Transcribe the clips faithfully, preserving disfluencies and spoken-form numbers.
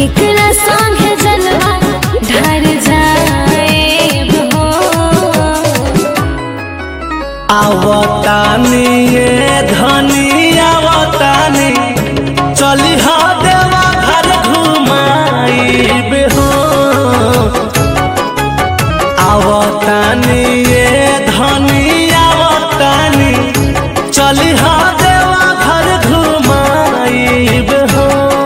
केकरा संगे जलवा ढार जाएब हो। आवतानी ये धनी आवतानी चली हा देवा घर घुमाइब हो। आवतानी ये धनी आवतानी चली हा देवा घर घुमाइब हो।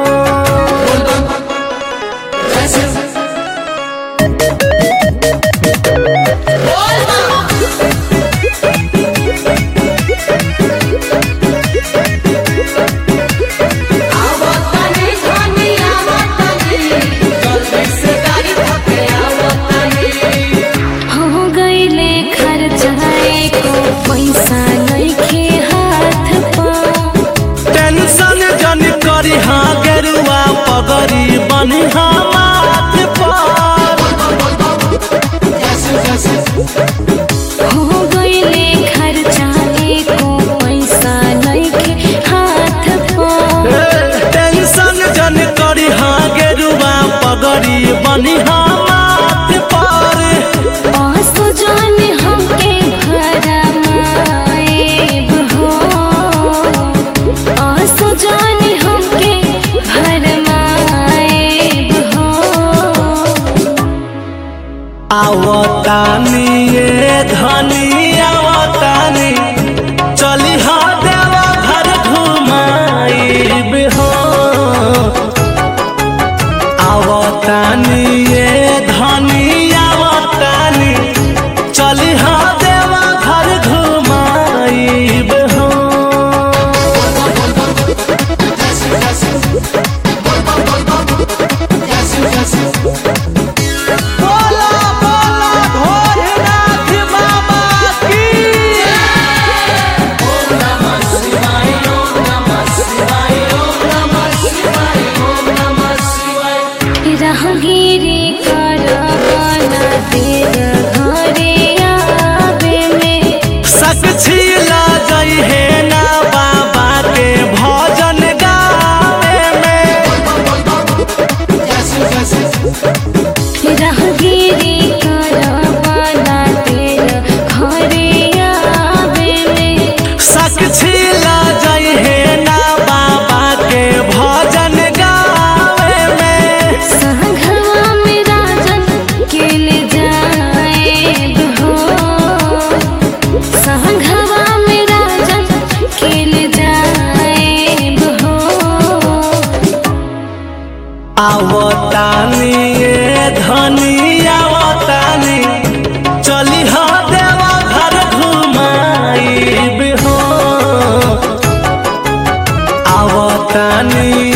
पैसा नइखे हाथ पर टेंशन जन करी हाँ गेरुआ पगड़ी बनी हाँ माथ पर। हो गइले खर्चा एको पैसा नइखे हाथ पर। टेंशन जन करी हाँ गेरुआ पगड़ी बनी हाँ माथ पर। आंसू जाने हमके भरमाएब हो। आंसू जाने हमके भरमाएब हो। आवतानी ये धनी आवतानी चली हा देवा घर घुमाइब हो। आवतानी ये धनी आवतानी चली हा देवा घर घुमाइब हो। बोला बोला भोलेनाथ बाबा की। ओम नमः शिवाय ओम नमः शिवाय ओम नमः शिवाय ओम नमः शिवाय। राहगीरी करवाना तेर घरे आवे में साक्षी ला जाई है ना बाबा के भजन गावे में। राहगीरी करवाना तेर घरे आवे में साक्षी ला जाई है ना बाबा के भजन गावे में। संघवा में राजन के ले जाएब हो। संघवा में राजन के ले जाएब हो। आवतानी ये धनी आवतानी चली हा देवा घर घुमाइब हो। आवतानी